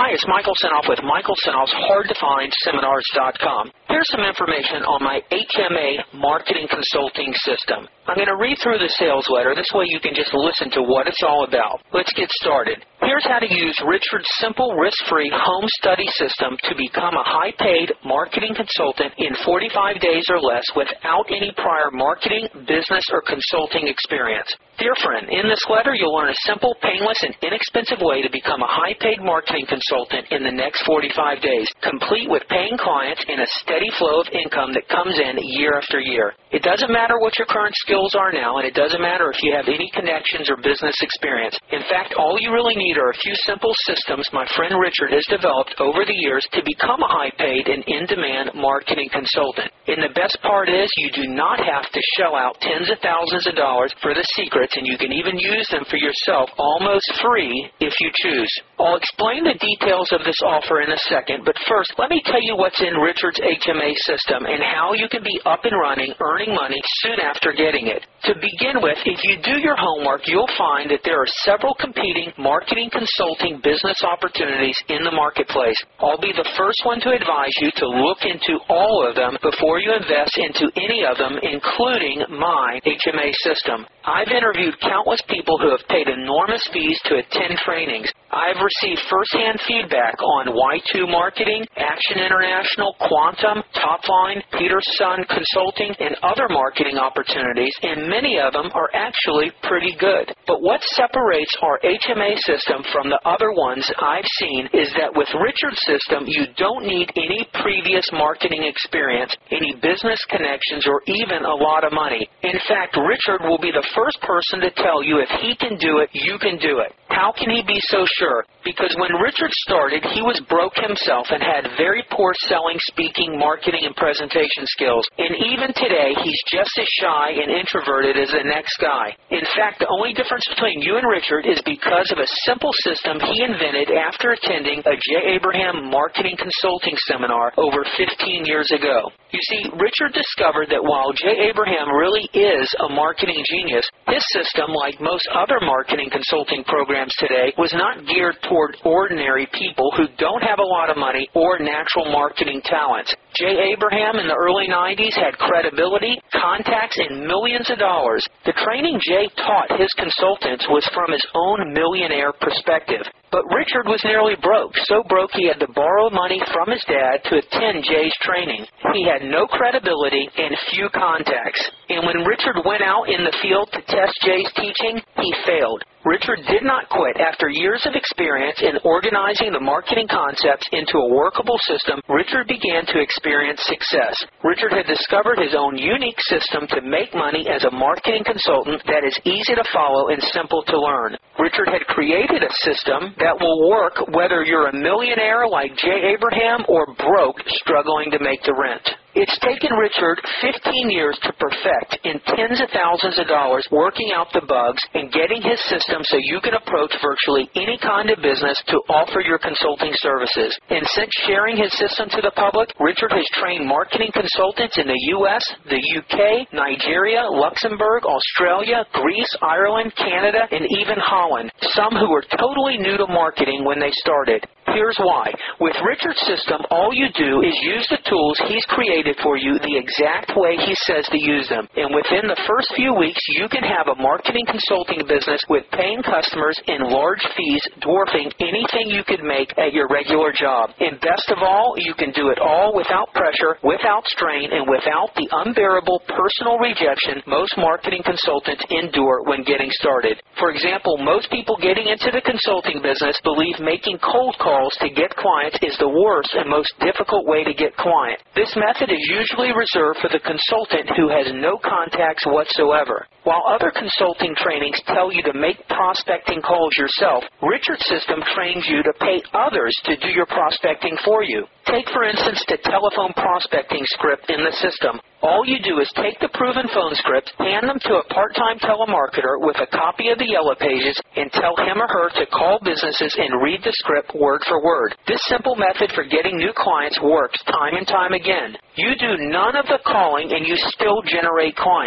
Hi, it's Michael Senoff with Michael Senoff's HardToFindSeminars.com. Here's some information on my HMA marketing consulting system. I'm going to read through the sales letter. This way you can just listen to what it's all about. Let's get started. Here's how to use Richard's simple, risk-free home study system to become a high-paid marketing consultant in 45 days or less without any prior marketing, business, or consulting experience. Dear friend, in this letter you'll learn a simple, painless, and inexpensive way to become a high-paid marketing consultant in the next 45 days, complete with paying clients and a steady flow of income that comes in year after year. It doesn't matter what your current skills are now, and it doesn't matter if you have any connections or business experience. In fact, all you really need are a few simple systems my friend Richard has developed over the years to become a high-paid and in-demand marketing consultant. And the best part is you do not have to shell out tens of thousands of dollars for the secrets, and you can even use them for yourself almost free if you choose. I'll explain the details of this offer in a second, but first let me tell you what's in Richard's HMA system and how you can be up and running, earning money soon after getting it. To begin with, if you do your homework, you'll find that there are several competing marketing consulting business opportunities in the marketplace. I'll be the first one to advise you to look into all of them before you invest into any of them, including my HMA system. I've interviewed countless people who have paid enormous fees to attend trainings. I've received firsthand feedback on Y2 Marketing, Action International, Quantum, Topline, Peterson Consulting, and other marketing opportunities, and many of them are actually pretty good. But what separates our HMA system from the other ones I've seen is that with Richard's system, you don't need any previous marketing experience, any business connections, or even a lot of money. In fact, Richard will be the first person to tell you if he can do it, you can do it. How can he be so sure? Because when Richard started, he was broke himself and had very poor selling, speaking, marketing, and presentation skills. And even today, he's just as shy and introverted as the next guy. In fact, the only difference between you and Richard is because of a simple system he invented after attending a J. Abraham marketing consulting seminar over 15 years ago. You see, Richard discovered that while J. Abraham really is a marketing genius, his system, like most other marketing consulting programs today, was not geared toward ordinary people who don't have a lot of money or natural marketing talents. J. Abraham in the early 90s had credibility, contacts, and millions of dollars. The training Jay taught his consultants was from his own millionaire perspective. But Richard was nearly broke, so broke he had to borrow money from his dad to attend Jay's training. He had no credibility and few contacts. And when Richard went out in the field to test Jay's teaching, he failed. Richard did not quit. After years of experience in organizing the marketing concepts into a workable system, Richard began to experience success. Richard had discovered his own unique system to make money as a marketing consultant that is easy to follow and simple to learn. Richard had created a system that will work whether you're a millionaire like J. Abraham or broke struggling to make the rent. It's taken Richard 15 years to perfect in tens of thousands of dollars working out the bugs and getting his system so you can approach virtually any kind of business to offer your consulting services. And since sharing his system to the public, Richard has trained marketing consultants in the U.S., the U.K., Nigeria, Luxembourg, Australia, Greece, Ireland, Canada, and even Holland, some who were totally new to marketing when they started. Here's why. With Richard's system, all you do is use the tools he's created for you the exact way he says to use them. And within the first few weeks, you can have a marketing consulting business with paying customers and large fees dwarfing anything you could make at your regular job. And best of all, you can do it all without pressure, without strain, and without the unbearable personal rejection most marketing consultants endure when getting started. For example, most people getting into the consulting business believe making cold calls to get clients is the worst and most difficult way to get clients. This method is usually reserved for the consultant who has no contacts whatsoever. While other consulting trainings tell you to make prospecting calls yourself, Richard's system trains you to pay others to do your prospecting for you. Take, for instance, the telephone prospecting script in the system. All you do is take the proven phone scripts, hand them to a part-time telemarketer with a copy of the Yellow Pages, and tell him or her to call businesses and read the script word for word. This simple method for getting new clients works time and time again. You do none of the calling and you still generate clients.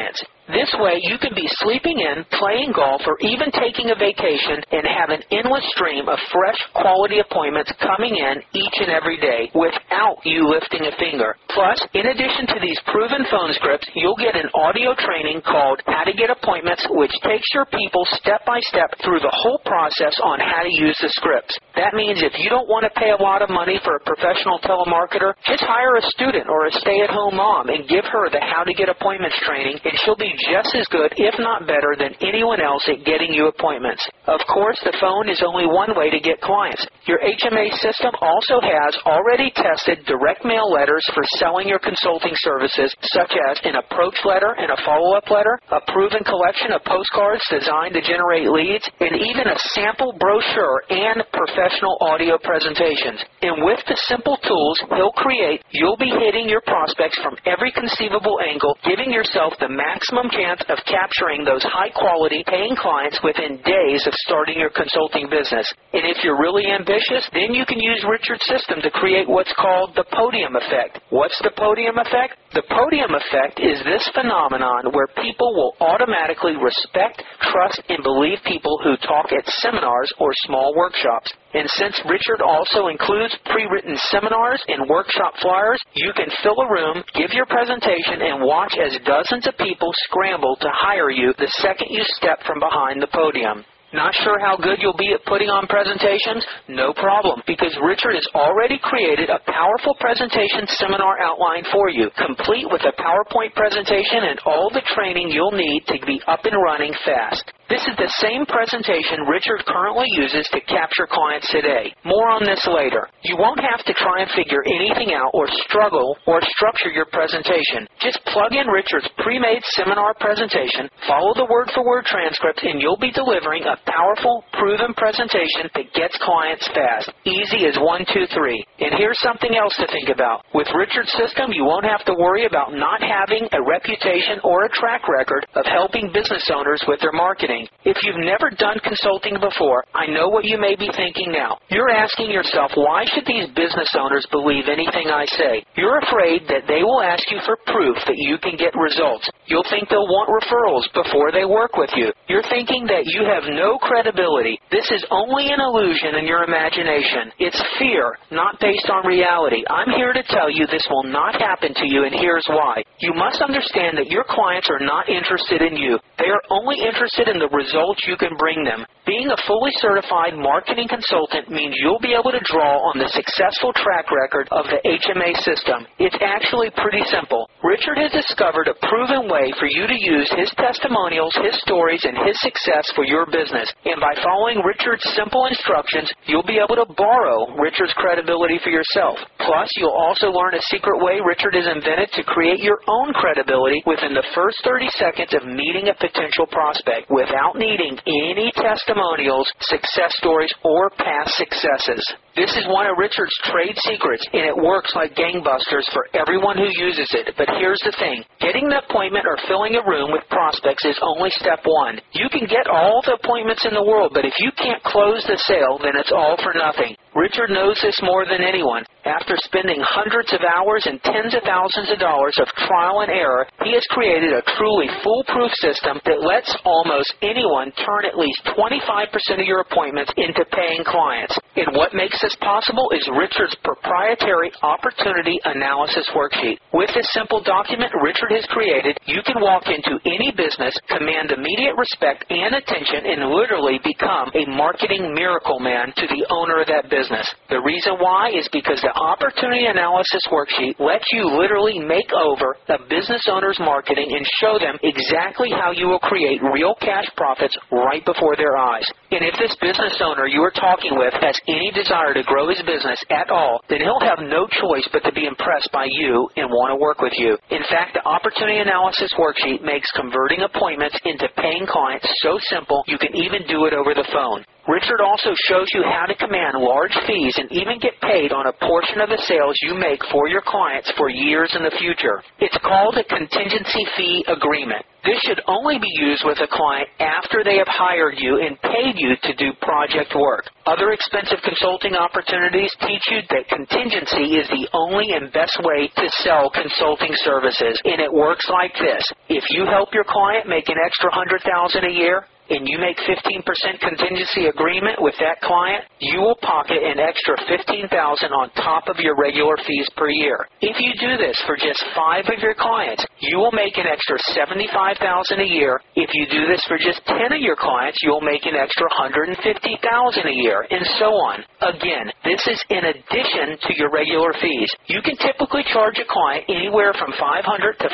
This way, you can be sleeping in, playing golf, or even taking a vacation and have an endless stream of fresh, quality appointments coming in each and every day without you lifting a finger. Plus, in addition to these proven phone scripts, you'll get an audio training called How to Get Appointments, which takes your people step by step through the whole process on how to use the scripts. That means if you don't want to pay a lot of money for a professional telemarketer, just hire a student or a stay-at-home mom and give her the How to Get Appointments training, and she'll be just as good, if not better, than anyone else at getting you appointments. Of course, the phone is only one way to get clients. Your HMA system also has already tested direct mail letters for selling your consulting services, such as an approach letter and a follow-up letter, a proven collection of postcards designed to generate leads, and even a sample brochure and professional audio presentations. And with the simple tools he'll create, you'll be hitting your prospects from every conceivable angle, giving yourself the maximum chance of capturing those high-quality paying clients within days of starting your consulting business. And if you're really ambitious, then you can use Richard's system to create what's called the podium effect. What's the podium effect? The podium effect is this phenomenon where people will automatically respect, trust, and believe people who talk at seminars or small workshops. And since Richard also includes pre-written seminars and workshop flyers, you can fill a room, give your presentation, and watch as dozens of people scramble to hire you the second you step from behind the podium. Not sure how good you'll be at putting on presentations? No problem, because Richard has already created a powerful presentation seminar outline for you, complete with a PowerPoint presentation and all the training you'll need to be up and running fast. This is the same presentation Richard currently uses to capture clients today. More on this later. You won't have to try and figure anything out or struggle or structure your presentation. Just plug in Richard's pre-made seminar presentation, follow the word-for-word transcript, and you'll be delivering a powerful, proven presentation that gets clients fast. Easy as 1, 2, 3. And here's something else to think about. With Richard's system, you won't have to worry about not having a reputation or a track record of helping business owners with their marketing. If you've never done consulting before, I know what you may be thinking now. You're asking yourself, why should these business owners believe anything I say? You're afraid that they will ask you for proof that you can get results. You'll think they'll want referrals before they work with you. You're thinking that you have no credibility. This is only an illusion in your imagination. It's fear, not based on reality. I'm here to tell you this will not happen to you, and here's why. You must understand that your clients are not interested in you. They are only interested in the results you can bring them. Being a fully certified marketing consultant means you'll be able to draw on the successful track record of the HMA system. It's actually pretty simple. Richard has discovered a proven way for you to use his testimonials, his stories, and his success for your business. And by following Richard's simple instructions, you'll be able to borrow Richard's credibility for yourself. Plus, you'll also learn a secret way Richard has invented to create your own credibility within the first 30 seconds of meeting a potential prospect without needing any testimonials, success stories, or past successes. This is one of Richard's trade secrets, and it works like gangbusters for everyone who uses it. But here's the thing. Getting the appointment or filling a room with prospects is only step one. You can get all the appointments in the world, but if you can't close the sale, then it's all for nothing. Richard knows this more than anyone. After spending hundreds of hours and tens of thousands of dollars of trial and error, he has created a truly foolproof system that lets almost anyone turn at least 25% of your appointments into paying clients. And what makes this possible is Richard's proprietary opportunity analysis worksheet. With this simple document Richard has created, you can walk into any business, command immediate respect and attention, and literally become a marketing miracle man to the owner of that business. The reason why is because the opportunity analysis worksheet lets you literally make over a business owner's marketing and show them exactly how you will create real cash profits right before their eyes. And if this business owner you are talking with has any desire to grow his business at all, then he'll have no choice but to be impressed by you and want to work with you. In fact, the opportunity analysis worksheet makes converting appointments into paying clients so simple you can even do it over the phone. Richard also shows you how to command large fees and even get paid on a portion of the sales you make for your clients for years in the future. It's called a contingency fee agreement. This should only be used with a client after they have hired you and paid you to do project work. Other expensive consulting opportunities teach you that contingency is the only and best way to sell consulting services, and it works like this. If you help your client make an extra $100,000 a year, and you make 15% contingency agreement with that client, you will pocket an extra $15,000 on top of your regular fees per year. If you do this for just 5 of your clients, you will make an extra $75,000 a year. If you do this for just 10 of your clients, you'll make an extra $150,000 a year, and so on. Again, this is in addition to your regular fees. You can typically charge a client anywhere from $500 to $5,000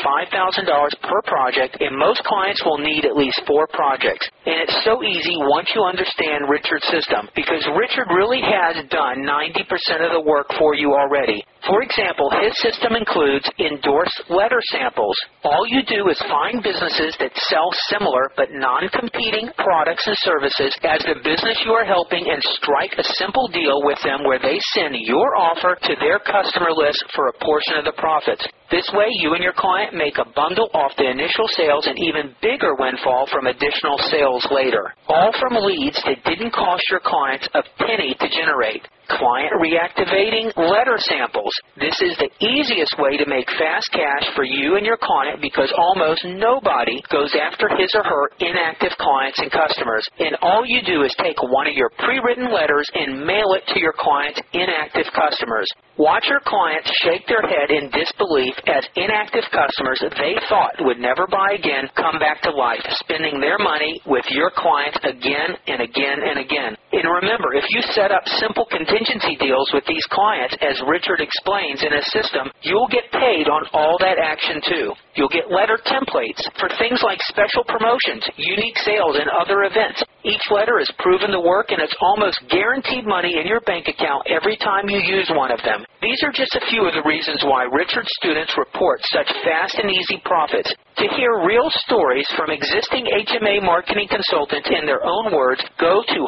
per project, and most clients will need at least 4 projects. And it's so easy once you understand Richard's system, because Richard really has done 90% of the work for you already. For example, his system includes endorsed letter samples. All you do is find businesses that sell similar but non-competing products and services as the business you are helping and strike a simple deal with them where they send your offer to their customer list for a portion of the profits. This way, you and your client make a bundle off the initial sales and even bigger windfall from additional sales later. All from leads that didn't cost your clients a penny to generate. Client reactivating letter samples. This is the easiest way to make fast cash for you and your client because almost nobody goes after his or her inactive clients and customers. And all you do is take one of your pre-written letters and mail it to your client's inactive customers. Watch your clients shake their head in disbelief as inactive customers they thought would never buy again come back to life, spending their money with your clients again and again and again. And remember, if you set up simple contingency deals with these clients, as Richard explains in his system, you'll get paid on all that action too. You'll get letter templates for things like special promotions, unique sales, and other events. Each letter is proven to work, and it's almost guaranteed money in your bank account every time you use one of them. These are just a few of the reasons why Richard's students report such fast and easy profits. To hear real stories from existing HMA marketing consultants in their own words, go to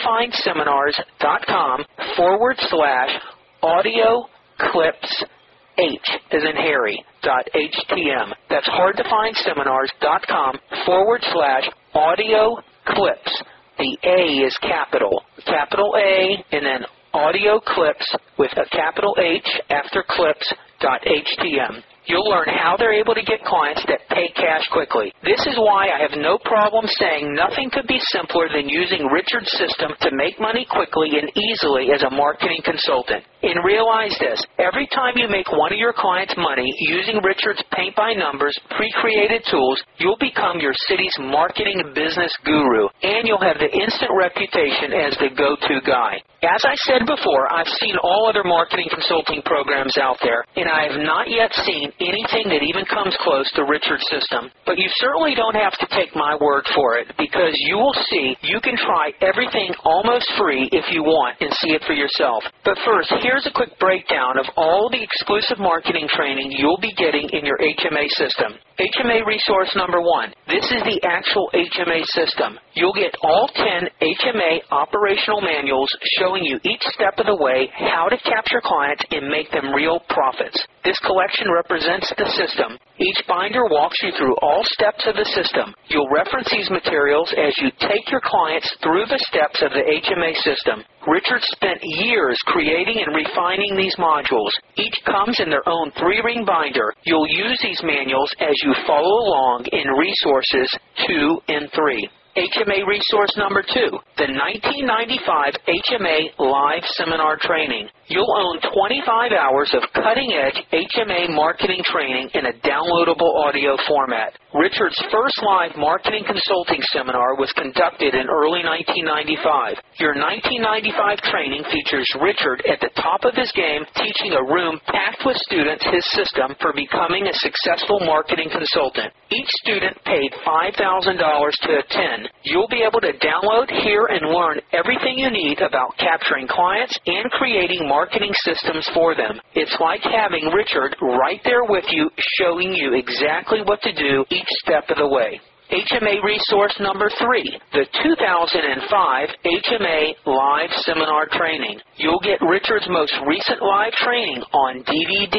hardtofindseminars.com/audio clips H as in Harry, .htm. That's hardtofindseminars.com/audio clips. The A is capital A, and then audio clips with a capital H after clips.htm. You'll learn how they're able to get clients that pay cash quickly. This is why I have no problem saying nothing could be simpler than using Richard's system to make money quickly and easily as a marketing consultant. And realize this, every time you make one of your clients money using Richard's paint-by-numbers, pre-created tools, you'll become your city's marketing business guru, and you'll have the instant reputation as the go-to guy. As I said before, I've seen all other marketing consulting programs out there, and I have not yet seen anything that even comes close to Richard's system. But you certainly don't have to take my word for it, because you will see you can try everything almost free if you want and see it for yourself. But first, here's a quick breakdown of all the exclusive marketing training you'll be getting in your HMA system. HMA resource number 1. This is the actual HMA system. You'll get all 10 HMA operational manuals showing you each step of the way how to capture clients and make them real profits. This collection represents the system. Each binder walks you through all steps of the system. You'll reference these materials as you take your clients through the steps of the HMA system. Richard spent years creating and refining these modules. Each comes in their own 3-ring binder. You'll use these manuals as you follow along in resources 2 and 3. HMA resource number 2, the 1995 HMA Live Seminar Training. You'll own 25 hours of cutting-edge HMA marketing training in a downloadable audio format. Richard's first live marketing consulting seminar was conducted in early 1995. Your 1995 training features Richard at the top of his game teaching a room packed with students his system for becoming a successful marketing consultant. Each student paid $5,000 to attend. You'll be able to download, hear, and learn everything you need about capturing clients and creating marketing systems for them. It's like having Richard right there with you, showing you exactly what to do each step of the way. HMA resource number 3, the 2005 HMA Live Seminar Training. You'll get Richard's most recent live training on DVD.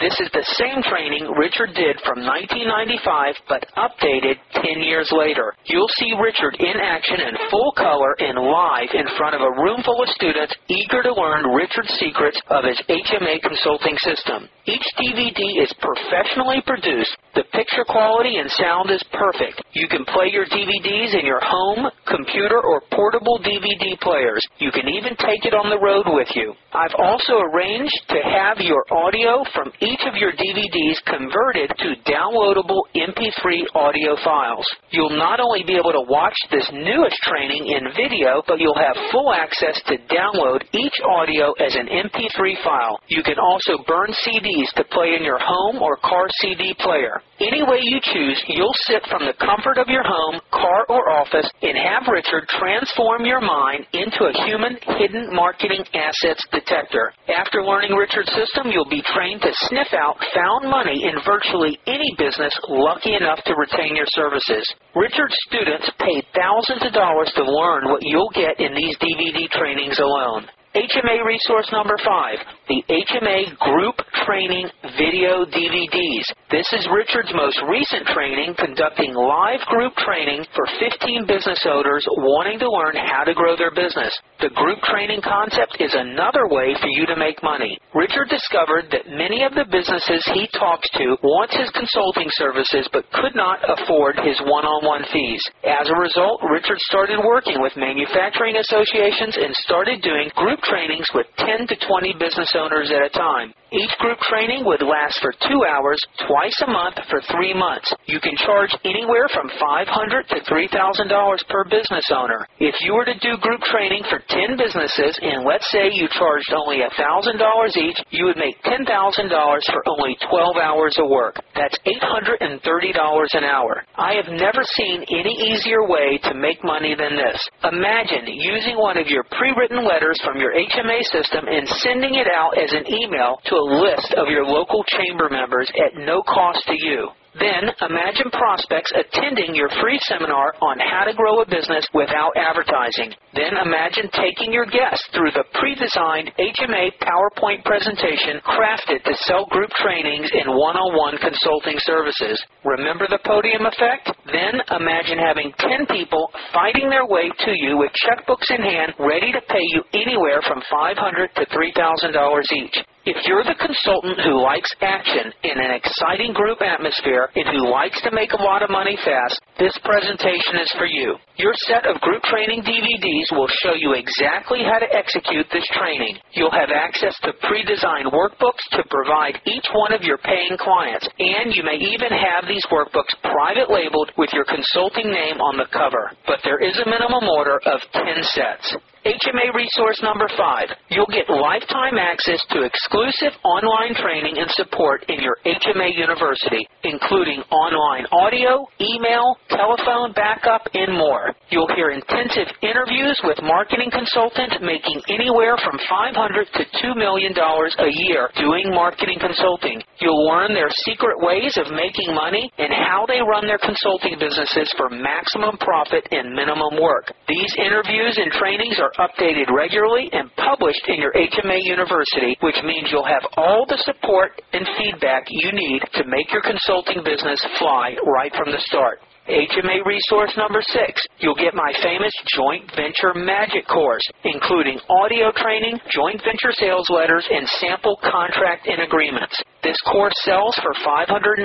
This is the same training Richard did from 1995, but updated 10 years later. You'll see Richard in action in full color and live in front of a room full of students eager to learn Richard's secrets of his HMA consulting system. Each DVD is professionally produced. The picture quality and sound is perfect. You can play your DVDs in your home, computer, or portable DVD players. You can even take it on the road with you. I've also arranged to have your audio from each of your DVDs converted to downloadable MP3 audio files. You'll not only be able to watch this newest training in video, but you'll have full access to download each audio as an MP3 file. You can also burn CDs to play in your home or car CD player. Any way you choose, you'll sit from the comfort of your home, car, or office and have Richard transform your mind into a human hidden marketing assets detector. After learning Richard's system, you'll be trained to sniff out found money in virtually any business lucky enough to retain your services. Richard's students paid thousands of dollars to learn what you'll get in these DVD trainings alone. HMA resource number 5, the HMA Group Training Video DVDs. This is Richard's most recent training conducting live group training for 15 business owners wanting to learn how to grow their business. The group training concept is another way for you to make money. Richard discovered that many of the businesses he talks to wants his consulting services but could not afford his one-on-one fees. As a result, Richard started working with manufacturing associations and started doing group trainings with 10 to 20 business owners at a time. Each group training would last for 2 hours, twice a month for 3 months. You can charge anywhere from $500 to $3,000 per business owner. If you were to do group training for 10 businesses and let's say you charged only $1,000 each, you would make $10,000 for only 12 hours of work. That's $830 an hour. I have never seen any easier way to make money than this. Imagine using one of your pre-written letters from your HMA system and sending it out as an email to a list of your local chamber members at no cost to you. Then imagine prospects attending your free seminar on how to grow a business without advertising. Then imagine taking your guests through the pre-designed HMA PowerPoint presentation crafted to sell group trainings and one-on-one consulting services. Remember the podium effect? Then imagine having 10 people fighting their way to you with checkbooks in hand ready to pay you anywhere from $500 to $3,000 each. If you're the consultant who likes action in an exciting group atmosphere and who likes to make a lot of money fast, this presentation is for you. Your set of group training DVDs will show you exactly how to execute this training. You'll have access to pre-designed workbooks to provide each one of your paying clients, and you may even have these workbooks private labeled with your consulting name on the cover. But there is a minimum order of 10 sets. HMA resource number 5. You'll get lifetime access to exclusive online training and support in your HMA University, including online audio, email, telephone backup, and more. You'll hear intensive interviews with marketing consultants making anywhere from $500 to $2 million a year doing marketing consulting. You'll learn their secret ways of making money and how they run their consulting businesses for maximum profit and minimum work. These interviews and trainings are updated regularly and published in your HMA University, which means you'll have all the support and feedback you need to make your consulting business fly right from the start. HMA resource number 6. You'll get my famous Joint Venture Magic course, including audio training, joint venture sales letters, and sample contract and agreements. This course sells for $595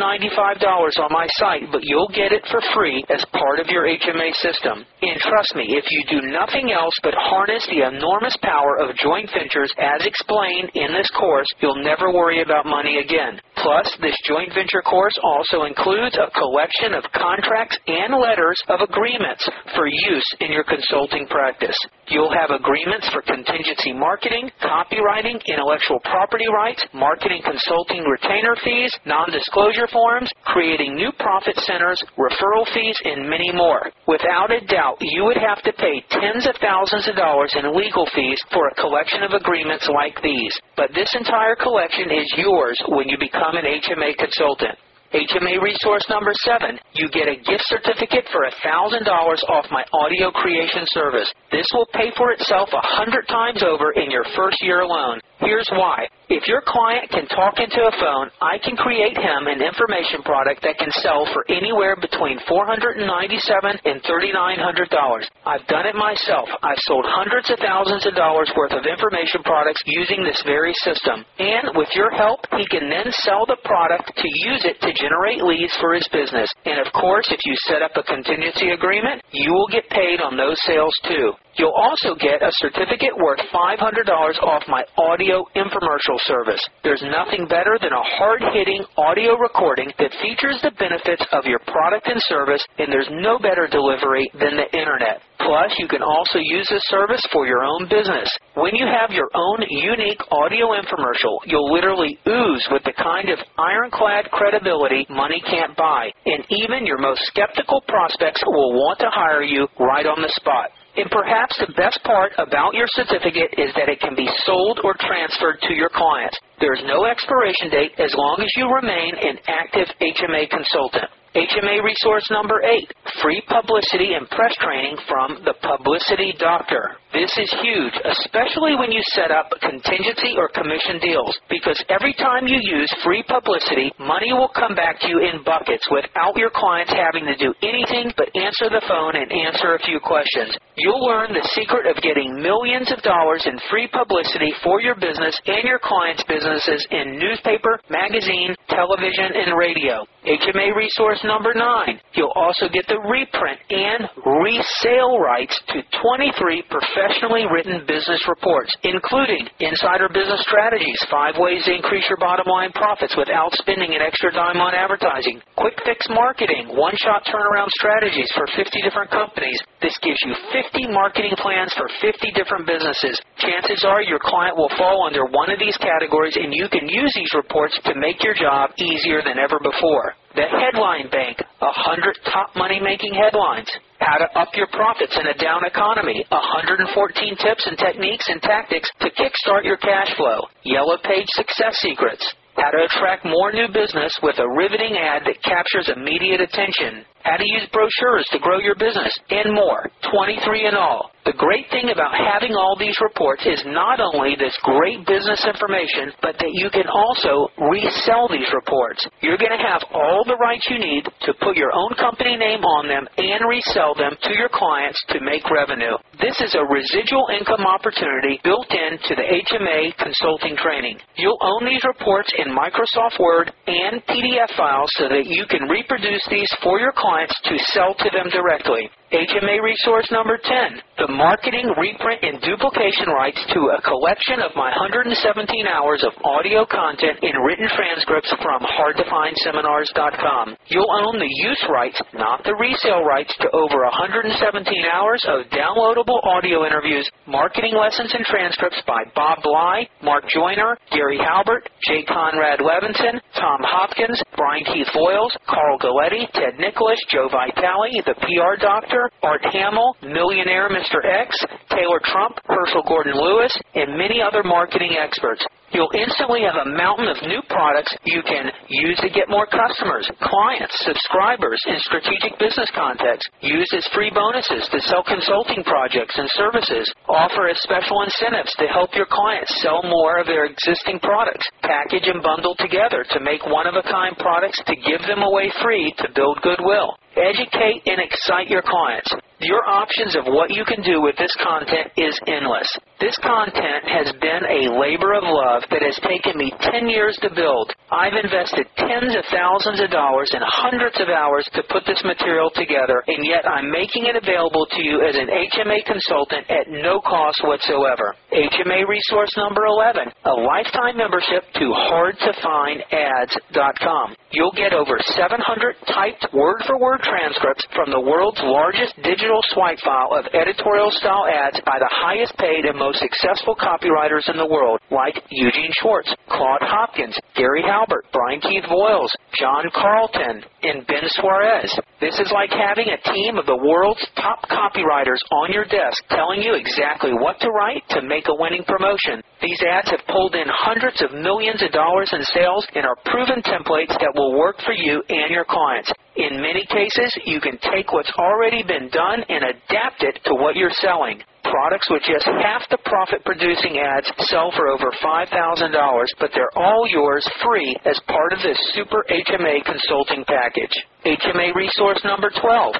on my site, but you'll get it for free as part of your HMA system. And trust me, if you do nothing else but harness the enormous power of joint ventures as explained in this course, you'll never worry about money again. Plus, this joint venture course also includes a collection of contracts and letters of agreements for use in your consulting practice. You'll have agreements for contingency marketing, copywriting, intellectual property rights, marketing consulting retainer fees, non-disclosure forms, creating new profit centers, referral fees, and many more. Without a doubt, you would have to pay tens of thousands of dollars in legal fees for a collection of agreements like these. But this entire collection is yours when you become an HMA consultant. HMA resource number 7. You get a gift certificate for $1,000 off my audio creation service. This will pay for itself 100 times over in your first year alone. Here's why. If your client can talk into a phone, I can create him an information product that can sell for anywhere between $497 and $3,900. I've done it myself. I've sold hundreds of thousands of dollars worth of information products using this very system. And with your help, he can then sell the product to use it to generate leads for his business. And of course, if you set up a contingency agreement, you will get paid on those sales too. You'll also get a certificate worth $500 off my audio infomercial service. There's nothing better than a hard-hitting audio recording that features the benefits of your product and service, and there's no better delivery than the Internet. Plus, you can also use this service for your own business. When you have your own unique audio infomercial, you'll literally ooze with the kind of ironclad credibility money can't buy, and even your most skeptical prospects will want to hire you right on the spot. And perhaps the best part about your certificate is that it can be sold or transferred to your clients. There's no expiration date as long as you remain an active HMA consultant. HMA resource number 8, free publicity and press training from the Publicity Doctor. This is huge, especially when you set up contingency or commission deals, because every time you use free publicity, money will come back to you in buckets without your clients having to do anything but answer the phone and answer a few questions. You'll learn the secret of getting millions of dollars in free publicity for your business and your clients' businesses in newspaper, magazine, television, and radio. HMA resource number 9. You'll also get the reprint and resale rights to 23 professionally written business reports, including Insider Business Strategies, 5 ways to increase your bottom line profits without spending an extra dime on advertising, Quick Fix Marketing, one-shot turnaround strategies for 50 different companies. This gives you 50 marketing plans for 50 different businesses. Chances are your client will fall under one of these categories, and you can use these reports to make your job easier than ever before. The Headline Bank, 100 top money-making headlines. How to up your profits in a down economy, 114 tips and techniques and tactics to kickstart your cash flow. Yellow Page Success Secrets. How to attract more new business with a riveting ad that captures immediate attention. How to use brochures to grow your business, and more. 23 in all. The great thing about having all these reports is not only this great business information, but that you can also resell these reports. You're going to have all the rights you need to put your own company name on them and resell them to your clients to make revenue. This is a residual income opportunity built into the HMA consulting training. You'll own these reports in Microsoft Word and PDF files so that you can reproduce these for your clients to sell to them directly. HMA resource number 10, the marketing, reprint, and duplication rights to a collection of my 117 hours of audio content in written transcripts from hardtofindseminars.com. You'll own the use rights, not the resale rights, to over 117 hours of downloadable audio interviews, marketing lessons and transcripts by Bob Bly, Mark Joyner, Gary Halbert, J. Conrad Levinson, Tom Hopkins, Brian Keith Voiles, Carl Galletti, Ted Nicholas, Joe Vitale, the PR Doctor, Art Hamill, Millionaire Mr. X, Taylor Trump, Herschel Gordon Lewis, and many other marketing experts. You'll instantly have a mountain of new products you can use to get more customers, clients, subscribers, and strategic business contacts. Use as free bonuses to sell consulting projects and services. Offer as special incentives to help your clients sell more of their existing products. Package and bundle together to make one-of-a-kind products to give them away free to build goodwill. Educate and excite your clients. Your options of what you can do with this content is endless. This content has been a labor of love that has taken me 10 years to build. I've invested tens of thousands of dollars and hundreds of hours to put this material together, and yet I'm making it available to you as an HMA consultant at no cost whatsoever. HMA resource number 11, a lifetime membership to hardtofinads.com. You'll get over 700 typed word-for-word transcripts from the world's largest digital swipe file of editorial-style ads by the highest-paid and most successful copywriters in the world, like Eugene Schwartz, Claude Hopkins, Gary Halbert, Brian Keith Voiles, John Carlton, and Ben Suarez. This is like having a team of the world's top copywriters on your desk telling you exactly what to write to make a winning promotion. These ads have pulled in hundreds of millions of dollars in sales and are proven templates that will work for you and your clients. In many cases, you can take what's already been done and adapt it to what you're selling. Products with just half the profit-producing ads sell for over $5,000, but they're all yours free as part of this Super HMA consulting package. HMA resource number 12,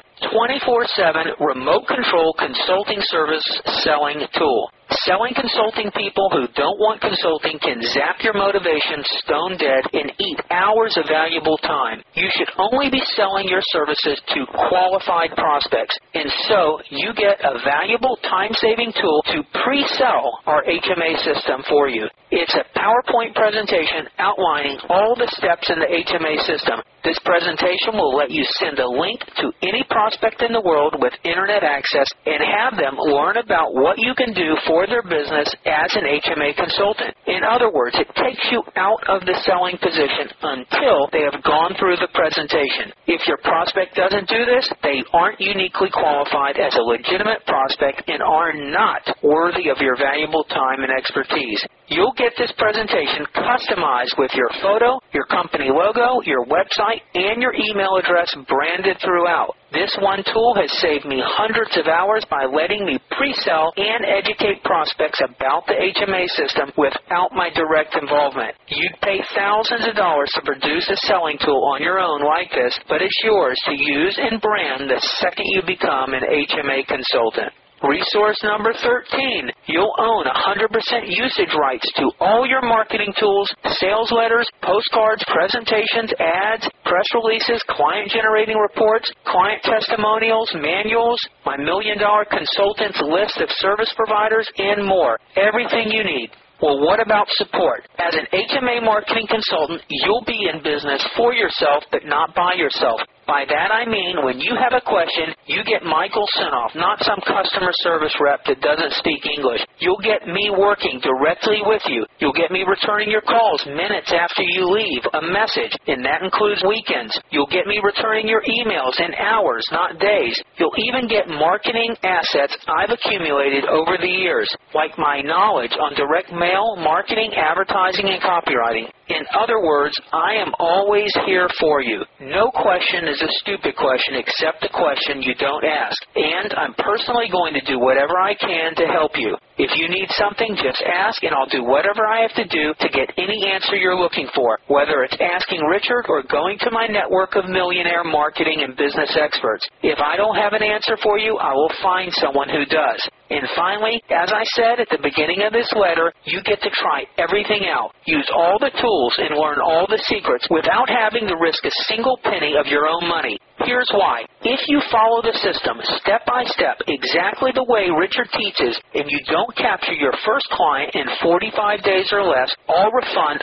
24/7 remote control consulting service selling tool. Selling consulting people who don't want consulting can zap your motivation stone dead and eat hours of valuable time. You should only be selling your services to qualified prospects, and so you get a valuable time-saving tool to pre-sell our HMA system for you. It's a PowerPoint presentation outlining all the steps in the HMA system. This presentation will let you send a link to any prospect in the world with internet access and have them learn about what you can do for their business as an HMA consultant. In other words, it takes you out of the selling position until they have gone through the presentation. If your prospect doesn't do this, they aren't uniquely qualified as a legitimate prospect and are not worthy of your valuable time and expertise. You'll get this presentation customized with your photo, your company logo, your website, and your email address branded throughout. This one tool has saved me hundreds of hours by letting me pre-sell and educate prospects about the HMA system without my direct involvement. You'd pay thousands of dollars to produce a selling tool on your own like this, but it's yours to use and brand the second you become an HMA consultant. Resource number 13, you'll own 100% usage rights to all your marketing tools, sales letters, postcards, presentations, ads, press releases, client-generating reports, client testimonials, manuals, my $1 Million Consultants list of service providers, and more. Everything you need. Well, what about support? As an HMA marketing consultant, you'll be in business for yourself, but not by yourself. By that I mean when you have a question, you get Michael Senoff, not some customer service rep that doesn't speak English. You'll get me working directly with you. You'll get me returning your calls minutes after you leave a message, and that includes weekends. You'll get me returning your emails in hours, not days. You'll even get marketing assets I've accumulated over the years, like my knowledge on direct mail, marketing, advertising, and copywriting. In other words, I am always here for you. No question is a stupid question except the question you don't ask. And I'm personally going to do whatever I can to help you. If you need something, just ask, and I'll do whatever I have to do to get any answer you're looking for, whether it's asking Richard or going to my network of millionaire marketing and business experts. If I don't have an answer for you, I will find someone who does. And finally, as I said at the beginning of this letter, you get to try everything out. Use all the tools and learn all the secrets without having to risk a single penny of your own money. Here's why. If you follow the system step by step exactly the way Richard teaches, and you don't capture your first client in 45 days or less, I'll refund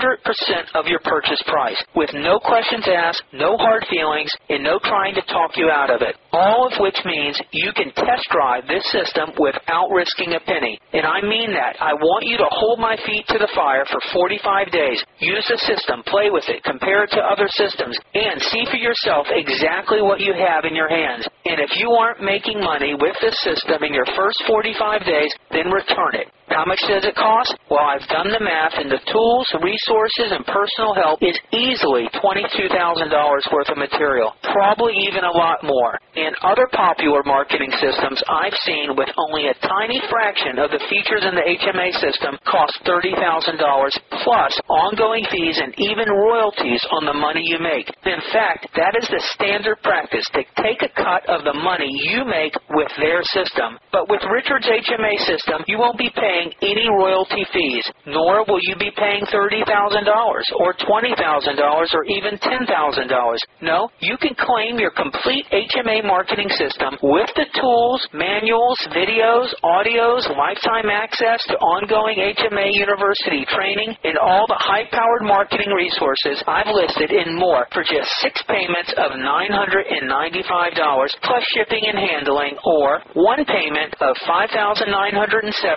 100% of your purchase price with no questions asked, no hard feelings, and no trying to talk you out of it. All of which means you can test drive this system without risking a penny. And I mean that. I want you to hold my feet to the fire for 45 days. Use the system, play with it, compare it to other systems, and see for yourself exactly what you have in your hands. And if you aren't making money with this system in your first 45 days, then return it. How much does it cost? Well, I've done the math, and the tools, resources, and personal help is easily $22,000 worth of material, probably even a lot more. And other popular marketing systems I've seen with only a tiny fraction of the features in the HMA system cost $30,000 plus ongoing fees and even royalties on the money you make. In fact, that is the standard practice, to take a cut of the money you make with their system. But with Richard's HMA system, you won't be paying any royalty fees, nor will you be paying $30,000 or $20,000 or even $10,000. No, you can claim your complete HMA marketing system with the tools, manuals, videos, audios, lifetime access to ongoing HMA University training, and all the high-powered marketing resources I've listed and more for just 6 payments of $995 plus shipping and handling, or one payment of $5,970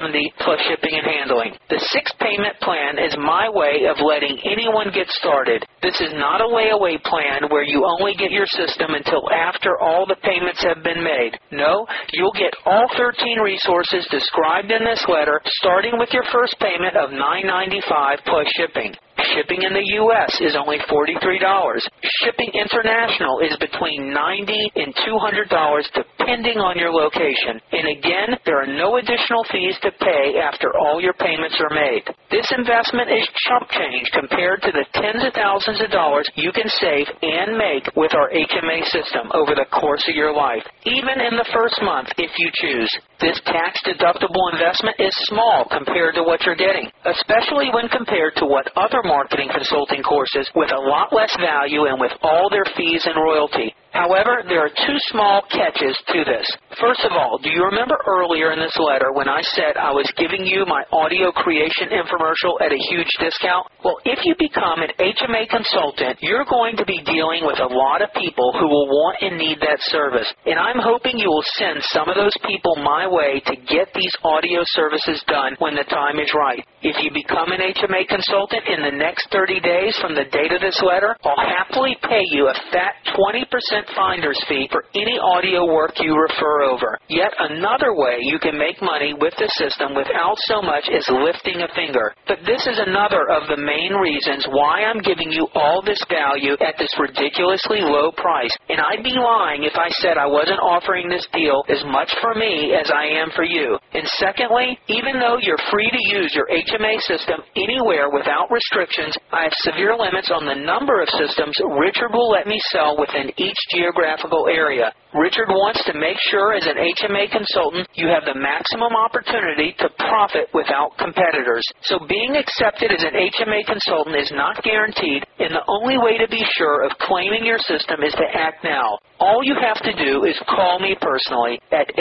plus shipping and handling. The 6-payment plan is my way of letting anyone get started. This is not a layaway plan where you only get your system until after all the payments have been made. No, you'll get all 13 resources described in this letter, starting with your first payment of $9.95 plus shipping. Shipping in the U.S. is only $43. Shipping international is between $90 and $200 depending on your location. And again, there are no additional fees to pay after all your payments are made. This investment is chump change compared to the tens of thousands of dollars you can save and make with our HMA system over the course of your life, even in the first month if you choose. This tax-deductible investment is small compared to what you're getting, especially when compared to what other marketing consulting courses with a lot less value and with all their fees and royalty. However, there are 2 small catches to this. First of all, do you remember earlier in this letter when I said I was giving you my audio creation infomercial at a huge discount? Well, if you become an HMA consultant, you're going to be dealing with a lot of people who will want and need that service. And I'm hoping you will send some of those people my way to get these audio services done when the time is right. If you become an HMA consultant in the next 30 days from the date of this letter, I'll happily pay you a fat 20% finder's fee for any audio work you refer over. Yet another way you can make money with the system without so much as lifting a finger. But this is another of the main reasons why I'm giving you all this value at this ridiculously low price. And I'd be lying if I said I wasn't offering this deal as much for me as I am for you. And secondly, even though you're free to use your HMA system anywhere without restrictions, I have severe limits on the number of systems Richard will let me sell within each geographical area. Richard wants to make sure as an HMA consultant you have the maximum opportunity to profit without competitors. So being accepted as an HMA consultant is not guaranteed, and the only way to be sure of claiming your system is to act now. All you have to do is call me personally at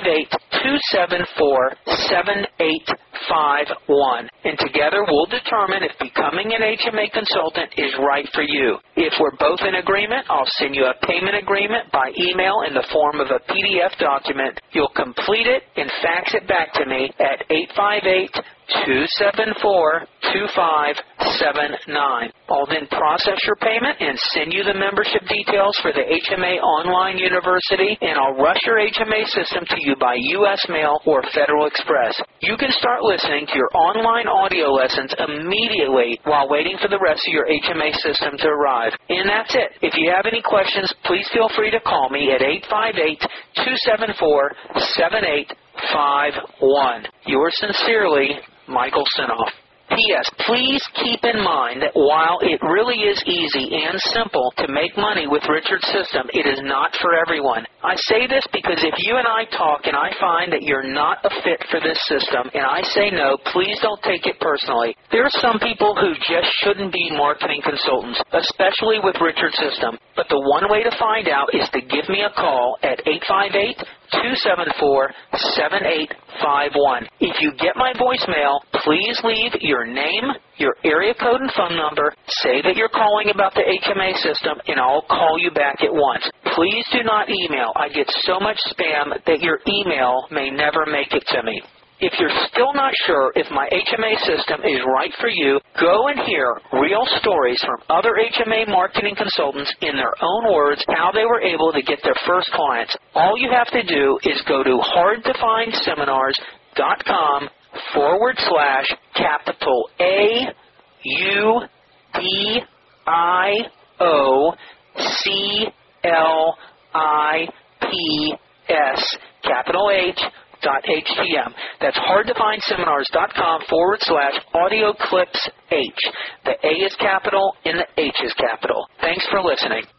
858-274-7851, and together we'll determine if becoming an HMA consultant is right for you. If we're both in agreement, I'll send you a payment agreement by email in the form of a PDF document. You'll complete it and fax it back to me at 858-274-2579. I'll then process your payment and send you the membership details for the HMA Online University, and I'll rush your HMA system to you by U.S. mail or Federal Express. You can start listening to your online audio lessons immediately while waiting for the rest of your HMA system to arrive. And that's it. If you have any questions, please feel free to call me at 858-274-7851. Yours sincerely, Michael Sinoff. P.S. Please keep in mind that while it really is easy and simple to make money with Richard's system, it is not for everyone. I say this because if you and I talk and I find that you're not a fit for this system and I say no, please don't take it personally. There are some people who just shouldn't be marketing consultants, especially with Richard's system. But the one way to find out is to give me a call at 858-274-7851. If you get my voicemail, please leave your name, your area code and phone number, say that you're calling about the HMA system, and I'll call you back at once. Please do not email. I get so much spam that your email may never make it to me. If you're still not sure if my HMA system is right for you, go and hear real stories from other HMA marketing consultants in their own words how they were able to get their first clients. All you have to do is go to hardtofindseminars.com/capital AUDIOCLIPS capital H.htm. That's hardtofindseminars.com/audioclipsH. The A is capital and the H is capital. Thanks for listening.